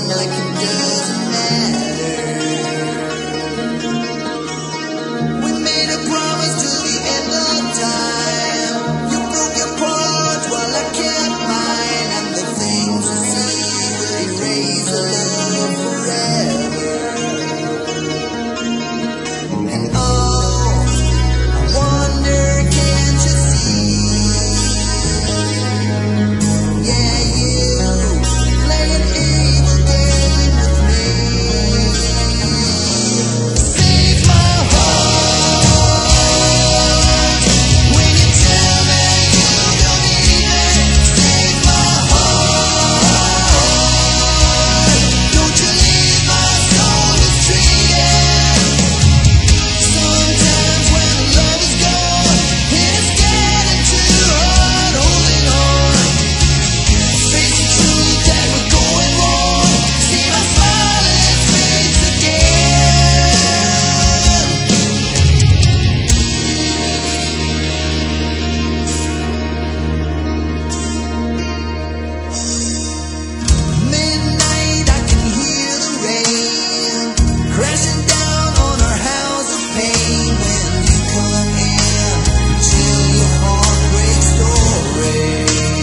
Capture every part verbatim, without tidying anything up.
Nothing doesn't matter. We made a promise till the end of time. You broke your part while I kept mine, and the things we say will erase the love forever. And oh, I wonder, can't you see? Yeah, you play an evil game with me. Save my heart when you tell me you don't need me. Save my heart. Don't you leave my soul mistreated. Sometimes when love is gone, it's getting too hard holding on. Face the truth that we're going wrong. See my smiling face again. Midnight, I can hear the rain crashing down on our house of pain. When you come in, tell your heartbreak story.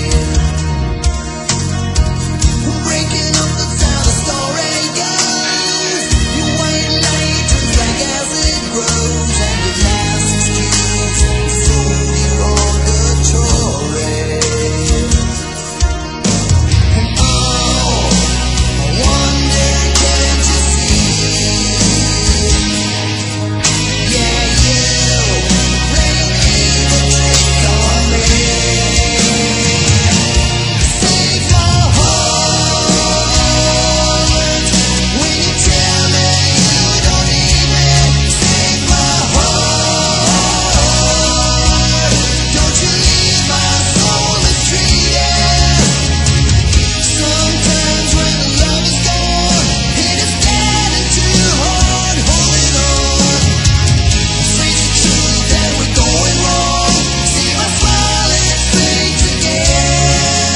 Breaking up the town, the story goes. Your white light turns like as it grows, and your last excuse is derogatory. And oh, I wonder, can't you see? Yeah, you play an evil trick on me. Save my heart when you tell me you don't need me. Save my heart. Don't you leave my soul mistreated. Sometimes when the love is gone, it is getting too hard holding on. Face the truth that we're going wrong. See my smiling face again.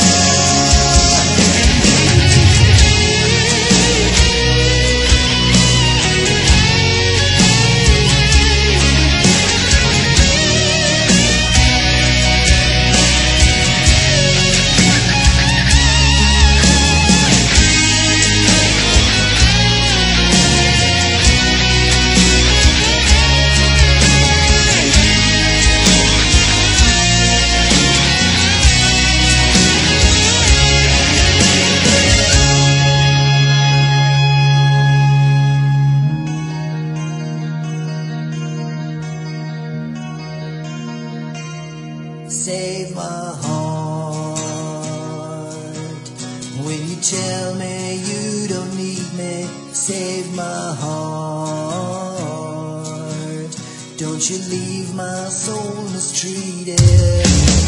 Save my heart when you tell me you don't need me. Save my heart. Don't you leave my soul mistreated.